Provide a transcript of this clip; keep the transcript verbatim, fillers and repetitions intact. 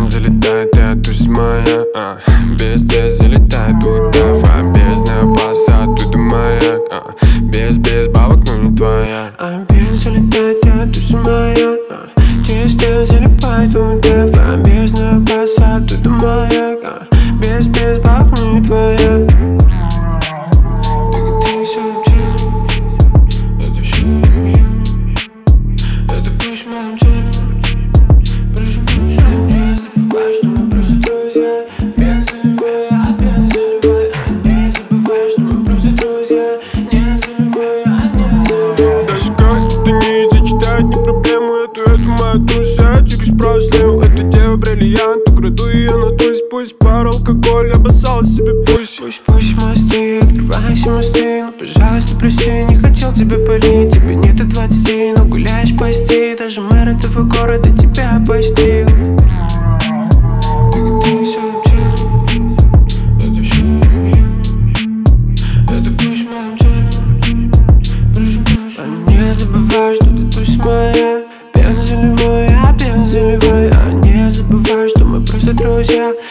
залетает, это моя, а. Без, без залетает туда, а бездна паса, оттуда маяк, а. Без, без бабок, ну не твоя. А без залетает, это моя, а. Без, без залипает туда, а бездна паса, оттуда маяк, а. Без, без бабок, ну не твоя. Это дева бриллиант, украду ее на тусь. Пусть пар алкоголь, обоссал себе пусть. Пусть, пусть мосты, открывайся мосты. Но, пожалуйста, прости, не хотел тебя палить. Тебе нет и двадцати, но гуляешь почти. Даже мэр этого города тебя опустил. Ты, ты все вообще, это все это пусть моим целью. А не забывай, что ты тусь моя. Бензолевой, а бензолевой. А не забывай, что мы просто друзья.